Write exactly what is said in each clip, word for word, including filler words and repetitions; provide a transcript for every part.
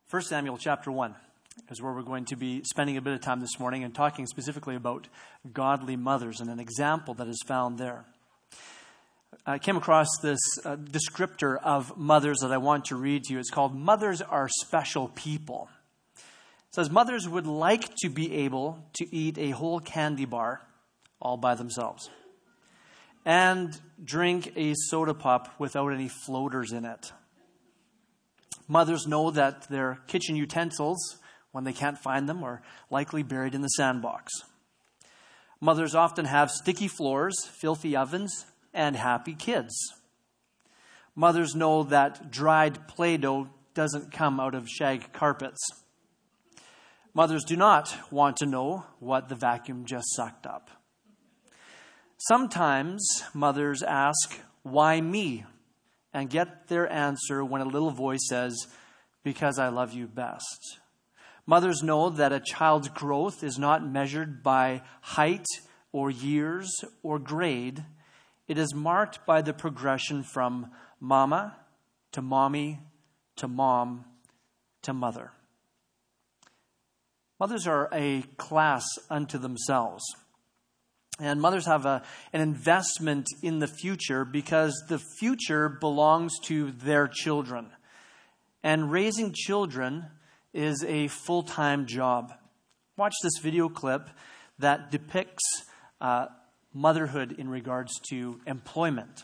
First Samuel chapter one is where we're going to be spending a bit of time this morning and talking specifically about godly mothers and an example that is found there. I came across this uh, descriptor of mothers that I want to read to you. It's called "Mothers Are Special People." It says, mothers would like to be able to eat a whole candy bar all by themselves and drink a soda pop without any floaters in it. Mothers know that their kitchen utensils, when they can't find them, are likely buried in the sandbox. Mothers often have sticky floors, filthy ovens, and happy kids. Mothers know that dried Play-Doh doesn't come out of shag carpets. Mothers do not want to know what the vacuum just sucked up. Sometimes mothers ask, "Why me?" and get their answer when a little voice says, "Because I love you best." Mothers know that a child's growth is not measured by height or years or grade. It is marked by the progression from mama to mommy to mom to mother. Mothers are a class unto themselves. And mothers have a, an investment in the future because the future belongs to their children. And raising children is a full-time job. Watch this video clip that depicts uh, motherhood in regards to employment.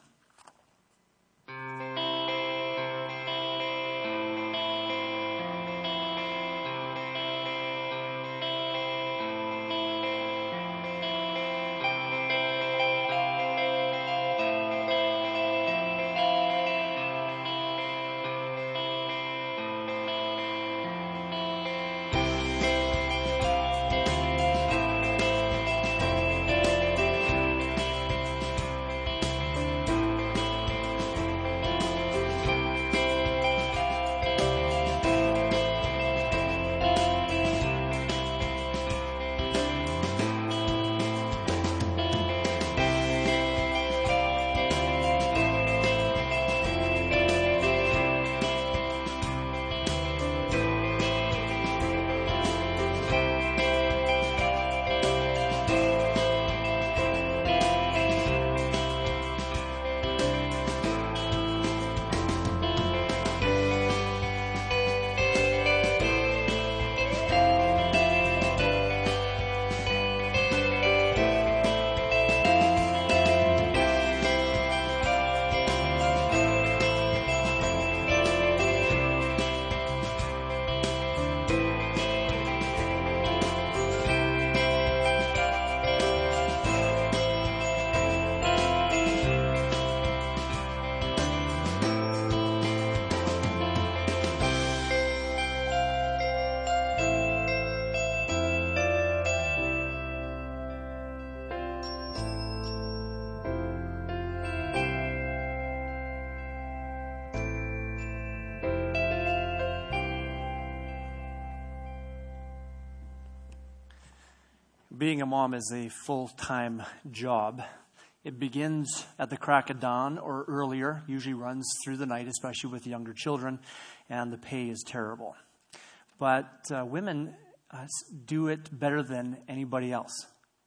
Being a mom is a full-time job. It begins at the crack of dawn or earlier, usually runs through the night, especially with younger children, and the pay is terrible. But uh, women uh, do it better than anybody else.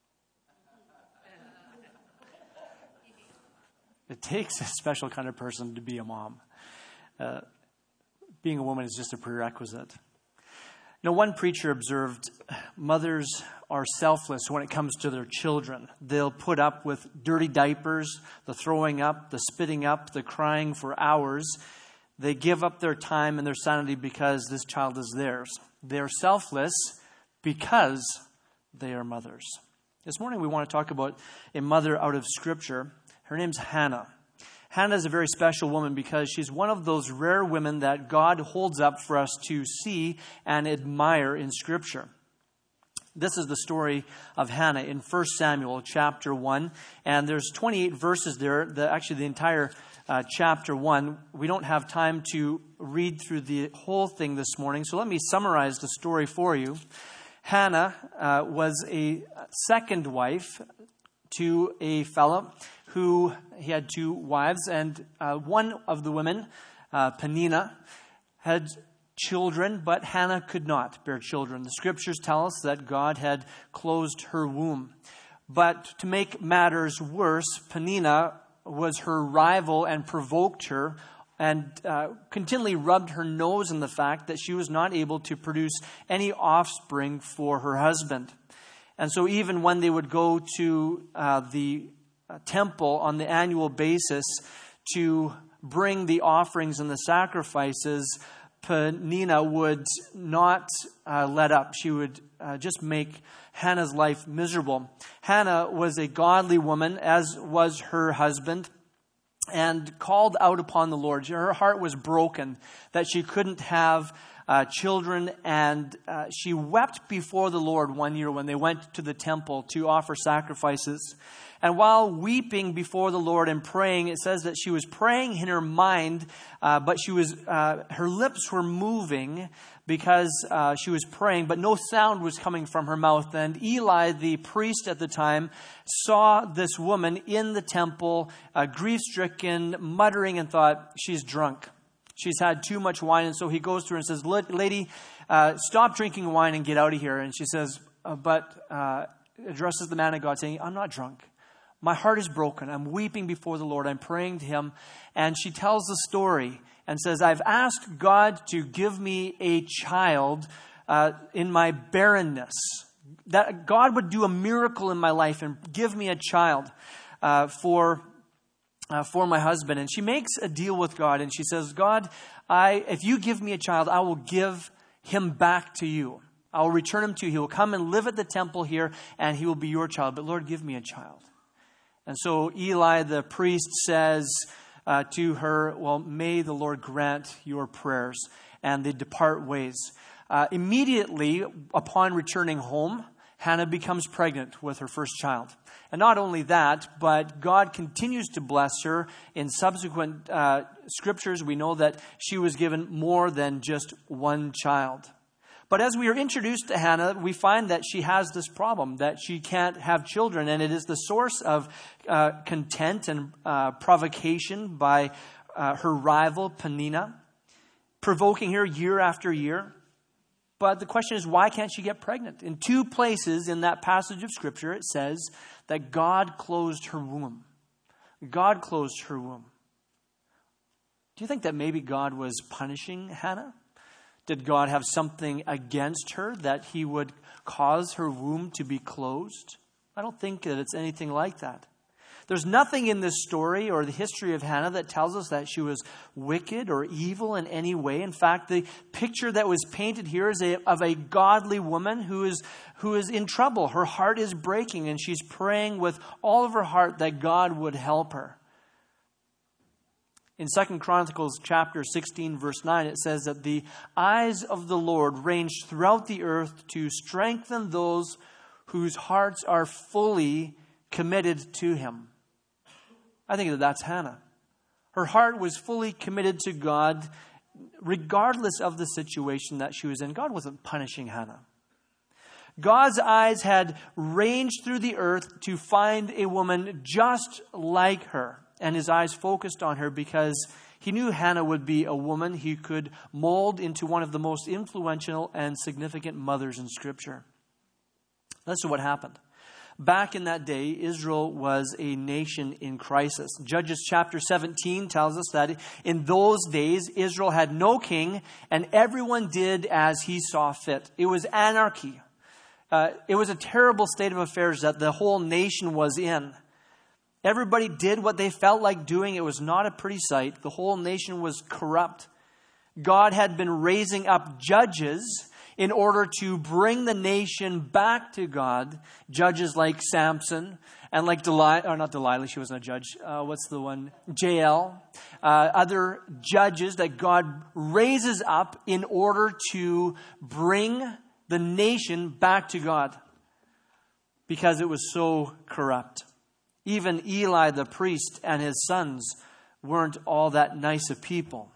It takes a special kind of person to be a mom. Uh, being a woman is just a prerequisite. You know, one preacher observed, mothers are selfless when it comes to their children. They'll put up with dirty diapers, the throwing up, the spitting up, the crying for hours. They give up their time and their sanity because this child is theirs. They're selfless because they are mothers. This morning we want to talk about a mother out of Scripture. Her name's Hannah. Hannah is a very special woman because she's one of those rare women that God holds up for us to see and admire in Scripture. This is the story of Hannah in First Samuel chapter one. And there's twenty-eight verses there, the, actually the entire uh, chapter one. We don't have time to read through the whole thing this morning, so let me summarize the story for you. Hannah uh, was a second wife to a fellow who he had two wives, and uh, one of the women, uh, Peninnah, had children, but Hannah could not bear children. The scriptures tell us that God had closed her womb. But to make matters worse, Peninnah was her rival and provoked her and uh, continually rubbed her nose in the fact that she was not able to produce any offspring for her husband. And so even when they would go to uh, the uh, temple on the annual basis to bring the offerings and the sacrifices, Peninnah would not uh, let up. She would uh, just make Hannah's life miserable. Hannah was a godly woman, as was her husband, and called out upon the Lord. Her heart was broken that she couldn't have uh, children, and uh, she wept before the Lord one year when they went to the temple to offer sacrifices. And while weeping before the Lord and praying, it says that she was praying in her mind, uh, but she was uh, her lips were moving because uh, she was praying, but no sound was coming from her mouth. And Eli, the priest at the time, saw this woman in the temple, uh, grief-stricken, muttering, and thought, she's drunk. She's had too much wine. And so he goes to her and says, lady, uh, stop drinking wine and get out of here. And she says, uh, but uh, addresses the man of God saying, I'm not drunk. My heart is broken. I'm weeping before the Lord. I'm praying to him. And she tells the story and says, I've asked God to give me a child uh, in my barrenness. That God would do a miracle in my life and give me a child uh, for uh, for my husband. And she makes a deal with God. And she says, God, I if you give me a child, I will give him back to you. I will return him to you. He will come and live at the temple here, and he will be your child. But Lord, give me a child. And so Eli, the priest, says uh, to her, well, may the Lord grant your prayers. And they depart ways. Uh, immediately upon returning home, Hannah becomes pregnant with her first child. And not only that, but God continues to bless her. In subsequent uh, scriptures, we know that she was given more than just one child. But as we are introduced to Hannah, we find that she has this problem, that she can't have children. And it is the source of uh, content and uh, provocation by uh, her rival, Peninnah, provoking her year after year. But the question is, why can't she get pregnant? In two places in that passage of Scripture, it says that God closed her womb. God closed her womb. Do you think that maybe God was punishing Hannah? Did God have something against her that he would cause her womb to be closed? I don't think that it's anything like that. There's nothing in this story or the history of Hannah that tells us that she was wicked or evil in any way. In fact, the picture that was painted here is a, of a godly woman who is, who is in trouble. Her heart is breaking, and she's praying with all of her heart that God would help her. In Second Chronicles chapter sixteen, verse nine, it says that the eyes of the Lord range throughout the earth to strengthen those whose hearts are fully committed to him. I think that that's Hannah. Her heart was fully committed to God, regardless of the situation that she was in. God wasn't punishing Hannah. God's eyes had ranged through the earth to find a woman just like her. And his eyes focused on her because he knew Hannah would be a woman he could mold into one of the most influential and significant mothers in Scripture. That's what happened. Back in that day, Israel was a nation in crisis. Judges chapter seventeen tells us that in those days, Israel had no king, and everyone did as he saw fit. It was anarchy. Uh, it was a terrible state of affairs that the whole nation was in. Everybody did what they felt like doing. It was not a pretty sight. The whole nation was corrupt. God had been raising up judges in order to bring the nation back to God. Judges like Samson and like Delilah, or not Delilah, she wasn't a judge. Uh, what's the one? Jael. Uh, other judges that God raises up in order to bring the nation back to God because it was so corrupt. Even Eli the priest and his sons weren't all that nice of people.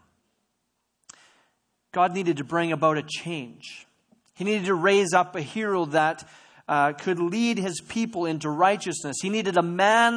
God needed to bring about a change. He needed to raise up a hero that uh, could lead his people into righteousness. He needed a man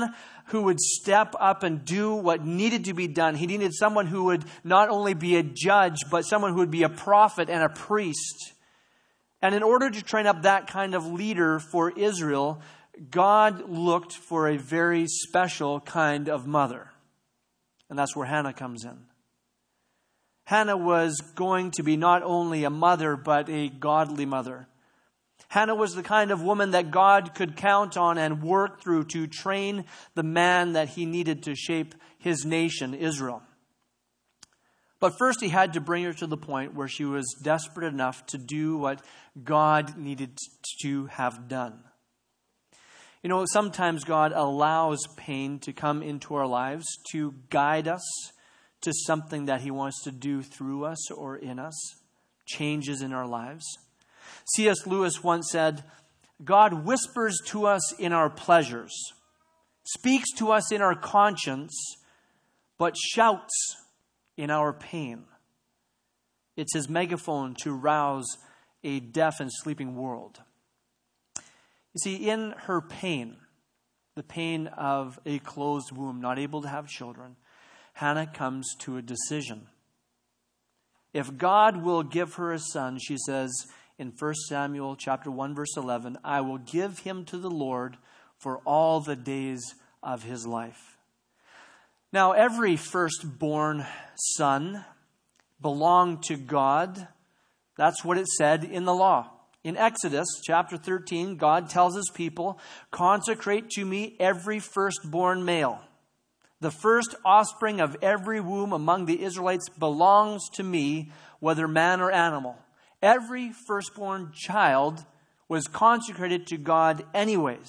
who would step up and do what needed to be done. He needed someone who would not only be a judge, but someone who would be a prophet and a priest. And in order to train up that kind of leader for Israel, God looked for a very special kind of mother. And that's where Hannah comes in. Hannah was going to be not only a mother, but a godly mother. Hannah was the kind of woman that God could count on and work through to train the man that he needed to shape his nation, Israel. But first he had to bring her to the point where she was desperate enough to do what God needed to have done. You know, sometimes God allows pain to come into our lives to guide us to something that he wants to do through us or in us, changes in our lives. C S Lewis once said, God whispers to us in our pleasures, speaks to us in our conscience, but shouts in our pain. It's his megaphone to rouse a deaf and sleeping world. You see, in her pain, the pain of a closed womb, not able to have children, Hannah comes to a decision. If God will give her a son, she says, in First Samuel chapter one, verse eleven, I will give him to the Lord for all the days of his life. Now, every firstborn son belonged to God. That's what it said in the law. In Exodus chapter thirteen, God tells his people, consecrate to me every firstborn male. The first offspring of every womb among the Israelites belongs to me, whether man or animal. Every firstborn child was consecrated to God anyways.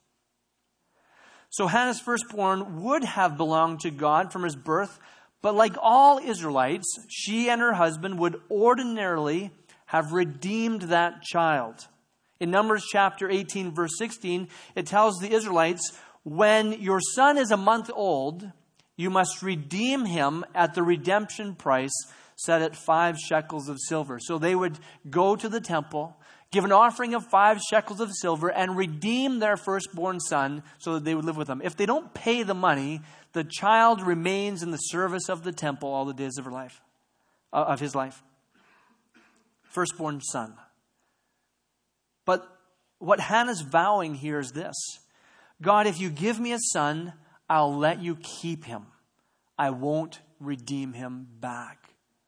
So Hannah's firstborn would have belonged to God from his birth, but like all Israelites, she and her husband would ordinarily have redeemed that child. In Numbers chapter eighteen, verse sixteen, it tells the Israelites, when your son is a month old, you must redeem him at the redemption price set at five shekels of silver. So they would go to the temple, give an offering of five shekels of silver, and redeem their firstborn son so that they would live with them. If they don't pay the money, the child remains in the service of the temple all the days of her life, uh, of his life. Firstborn son. But what Hannah's vowing here is this. God, if you give me a son, I'll let you keep him. I won't redeem him back.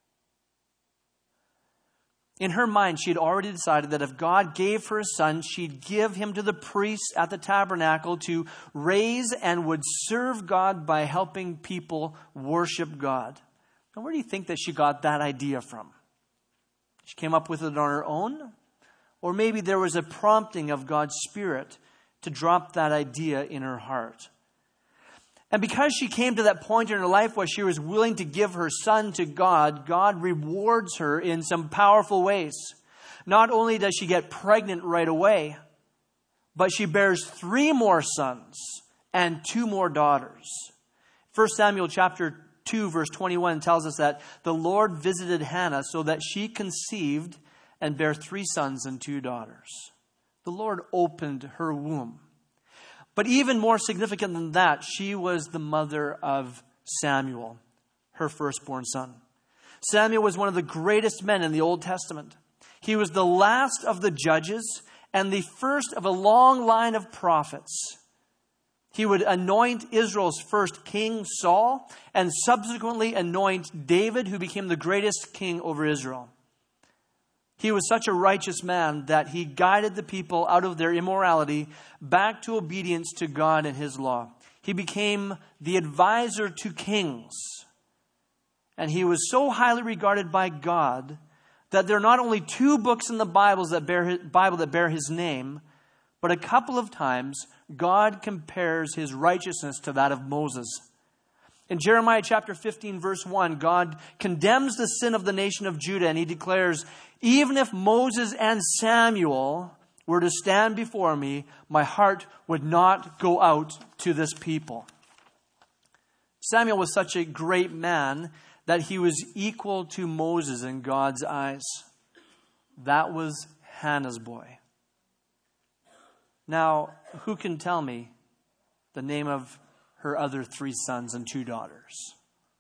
In her mind, she had already decided that if God gave her a son, she'd give him to the priests at the tabernacle to raise and would serve God by helping people worship God. Now, where do you think that she got that idea from? She came up with it on her own? Or maybe there was a prompting of God's Spirit to drop that idea in her heart. And because she came to that point in her life where she was willing to give her son to God, God rewards her in some powerful ways. Not only does she get pregnant right away, but she bears three more sons and two more daughters. First Samuel chapter two, verse twenty-one tells us that the Lord visited Hannah so that she conceived and bare three sons and two daughters. The Lord opened her womb. But even more significant than that, she was the mother of Samuel, her firstborn son. Samuel was one of the greatest men in the Old Testament. He was the last of the judges and the first of a long line of prophets. He would anoint Israel's first king, Saul, and subsequently anoint David, who became the greatest king over Israel. He was such a righteous man that he guided the people out of their immorality back to obedience to God and his law. He became the advisor to kings. And he was so highly regarded by God that there are not only two books in the Bibles that bear his, Bible that bear his name, but a couple of times God compares his righteousness to that of Moses. In Jeremiah chapter fifteen, verse one, God condemns the sin of the nation of Judah, and he declares, even if Moses and Samuel were to stand before me, my heart would not go out to this people. Samuel was such a great man that he was equal to Moses in God's eyes. That was Hannah's boy. Now, who can tell me the name of her other three sons and two daughters.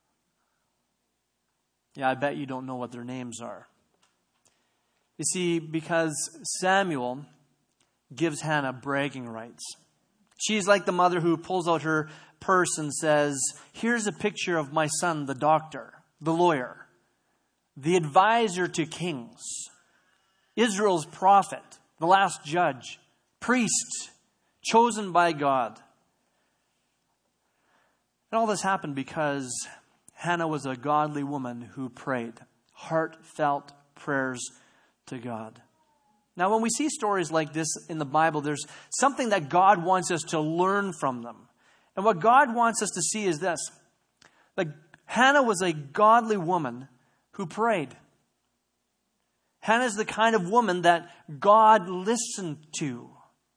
Yeah, I bet you don't know what their names are. You see, because Samuel gives Hannah bragging rights. She's like the mother who pulls out her purse and says, here's a picture of my son, the doctor, the lawyer, the advisor to kings, Israel's prophet, the last judge, priest, chosen by God. And all this happened because Hannah was a godly woman who prayed, heartfelt prayers to God. Now, when we see stories like this in the Bible, there's something that God wants us to learn from them. And what God wants us to see is this: that Hannah was a godly woman who prayed. Hannah is the kind of woman that God listened to.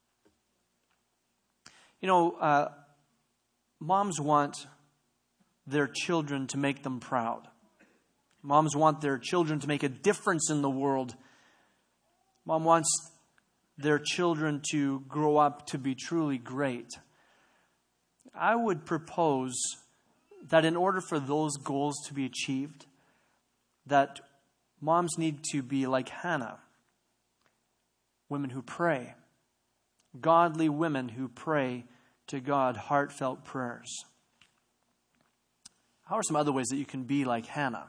You know, uh, moms want their children to make them proud. Moms want their children to make a difference in the world. Mom wants their children to grow up to be truly great. I would propose that in order for those goals to be achieved, that moms need to be like Hannah, women who pray, godly women who pray to God heartfelt prayers. How are some other ways that you can be like Hannah?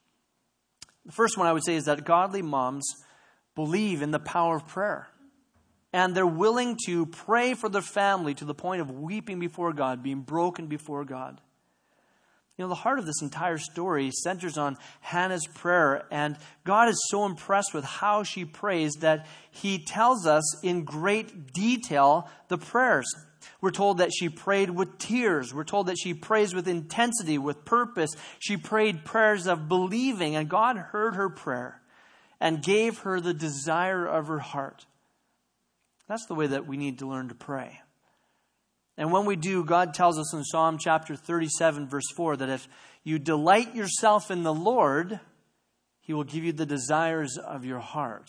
The first one I would say is that godly moms believe in the power of prayer. And they're willing to pray for their family to the point of weeping before God, being broken before God. You know, the heart of this entire story centers on Hannah's prayer. And God is so impressed with how she prays that He tells us in great detail the prayers. We're told that she prayed with tears. We're told that she prays with intensity, with purpose. She prayed prayers of believing, and God heard her prayer and gave her the desire of her heart. That's the way that we need to learn to pray. And when we do, God tells us in Psalm chapter thirty-seven, verse four, that if you delight yourself in the Lord, He will give you the desires of your heart.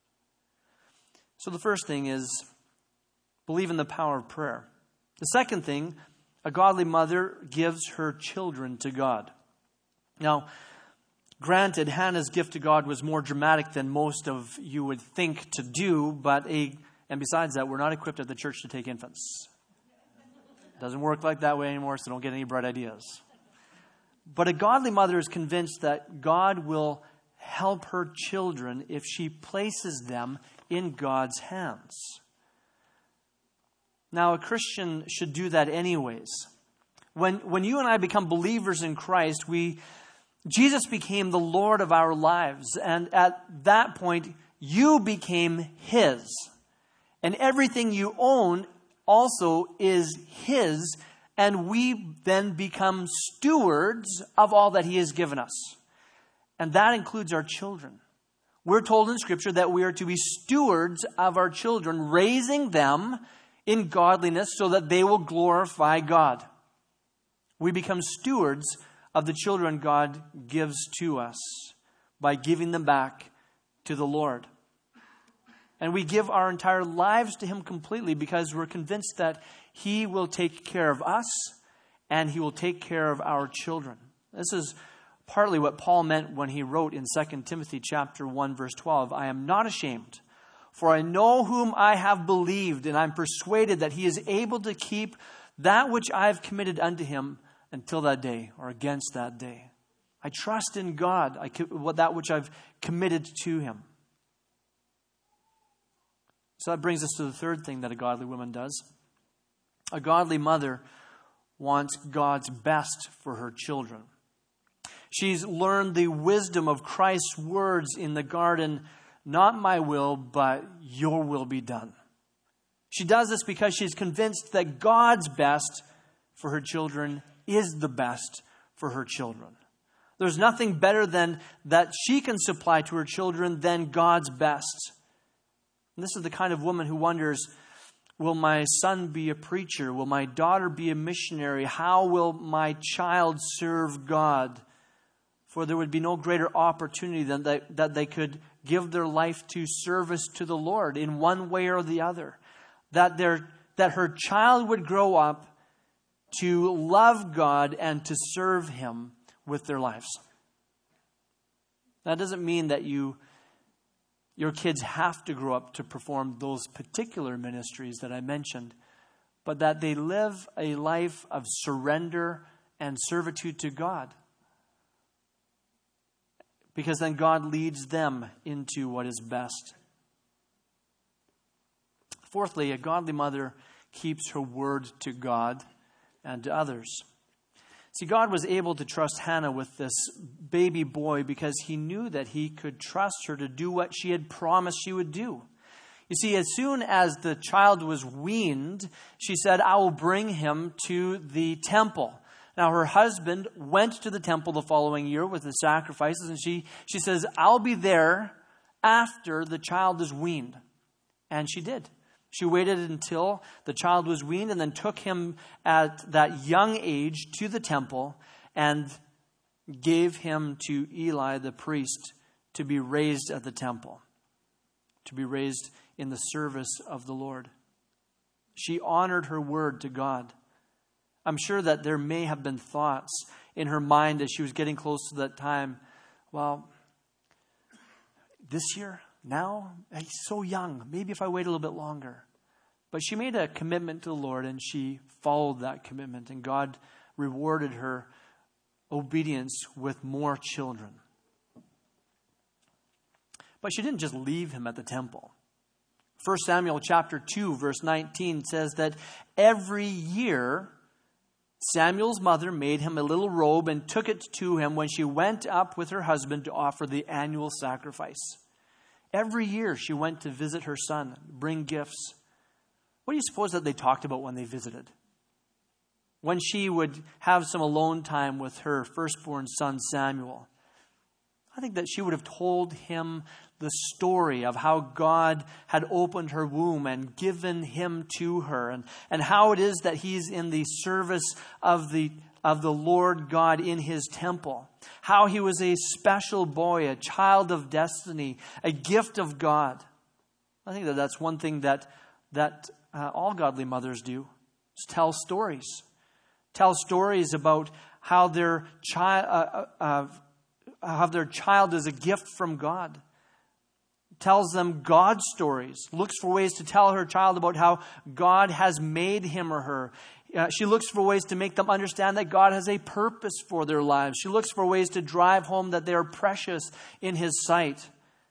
So the first thing is believe in the power of prayer. The second thing, a godly mother gives her children to God. Now, granted, Hannah's gift to God was more dramatic than most of you would think to do, but a, and besides that, we're not equipped at the church to take infants. It doesn't work like that way anymore, so don't get any bright ideas. But a godly mother is convinced that God will help her children if she places them in God's hands. Now, a Christian should do that anyways. When, when you and I become believers in Christ, we Jesus became the Lord of our lives. And at that point, you became His. And everything you own also is His. And we then become stewards of all that He has given us. And that includes our children. We're told in Scripture that we are to be stewards of our children, raising them in godliness so that they will glorify God. We become stewards of the children God gives to us by giving them back to the Lord. And we give our entire lives to Him completely because we're convinced that He will take care of us and He will take care of our children. This is partly what Paul meant when he wrote in Second Timothy chapter one, verse twelve, I am not ashamed, for I know whom I have believed, and I'm persuaded that He is able to keep that which I have committed unto Him until that day, or against that day. I trust in God, I, that which I've committed to Him. So that brings us to the third thing that a godly woman does. A godly mother wants God's best for her children. She's learned the wisdom of Christ's words in the garden, not my will, but your will be done. She does this because she's convinced that God's best for her children is the best for her children. There's nothing better than that she can supply to her children than God's best. And this is the kind of woman who wonders, will my son be a preacher? Will my daughter be a missionary? How will my child serve God? For there would be no greater opportunity than that, that they could give their life to service to the Lord in one way or the other. That, their, that her child would grow up to love God and to serve Him with their lives. That doesn't mean that you, your kids have to grow up to perform those particular ministries that I mentioned, but that they live a life of surrender and servitude to God. Because then God leads them into what is best. Fourthly, a godly mother keeps her word to God and to others. See, God was able to trust Hannah with this baby boy because He knew that He could trust her to do what she had promised she would do. You see, as soon as the child was weaned, she said, I will bring him to the temple. Now, her husband went to the temple the following year with the sacrifices, and she, she says, I'll be there after the child is weaned. And she did. She waited until the child was weaned and then took him at that young age to the temple and gave him to Eli the priest to be raised at the temple, to be raised in the service of the Lord. She honored her word to God. I'm sure that there may have been thoughts in her mind as she was getting close to that time. Well, this year, now, he's so young. Maybe if I wait a little bit longer. But she made a commitment to the Lord and she followed that commitment. And God rewarded her obedience with more children. But she didn't just leave him at the temple. First Samuel chapter two, verse nineteen says that every year Samuel's mother made him a little robe and took it to him when she went up with her husband to offer the annual sacrifice. Every year she went to visit her son, bring gifts. What do you suppose that they talked about when they visited? When she would have some alone time with her firstborn son Samuel, I think that she would have told him the story of how God had opened her womb and given him to her, and, and how it is that he's in the service of the, of the Lord God in His temple. How he was a special boy, a child of destiny, a gift of God. I think that that's one thing that, that uh, all godly mothers do, is tell stories. Tell stories about how their child, uh, uh, how their child is a gift from God. Tells them God stories. Looks for ways to tell her child about how God has made him or her. Uh, she looks for ways to make them understand that God has a purpose for their lives. She looks for ways to drive home that they are precious in His sight.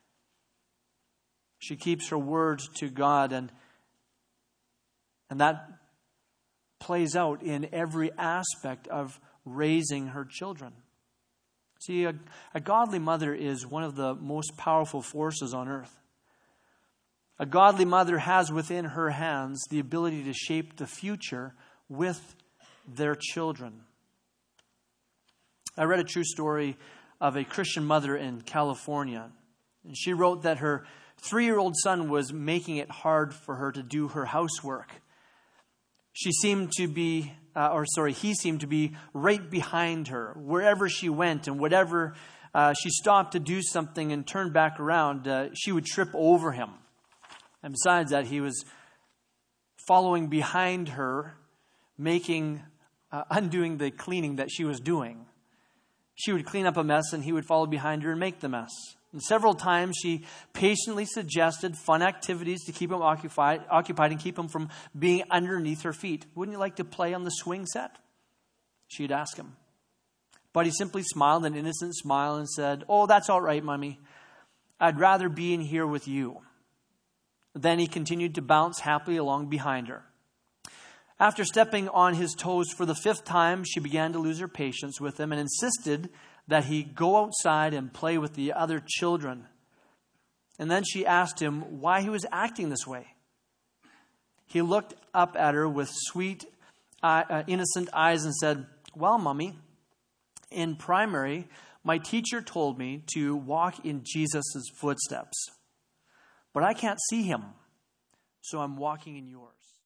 She keeps her word to God, and, and that plays out in every aspect of raising her children. See, a, a godly mother is one of the most powerful forces on earth. A godly mother has within her hands the ability to shape the future with their children. I read a true story of a Christian mother in California. And she wrote that her three-year-old son was making it hard for her to do her housework. She seemed to be, uh, or sorry, he seemed to be right behind her. Wherever she went and whatever uh, she stopped to do something and turned back around, uh, she would trip over him. And besides that, he was following behind her, making, uh, undoing the cleaning that she was doing. She would clean up a mess and he would follow behind her and make the mess. And several times she patiently suggested fun activities to keep him occupied, occupied and keep him from being underneath her feet. Wouldn't you like to play on the swing set? She'd ask him. But he simply smiled an innocent smile and said, "Oh, that's all right, Mommy. I'd rather be in here with you." Then he continued to bounce happily along behind her. After stepping on his toes for the fifth time, she began to lose her patience with him and insisted that he go outside and play with the other children. And then she asked him why he was acting this way. He looked up at her with sweet, uh, innocent eyes and said, "Well, Mommy, in primary, my teacher told me to walk in Jesus' footsteps. But I can't see him, so I'm walking in yours."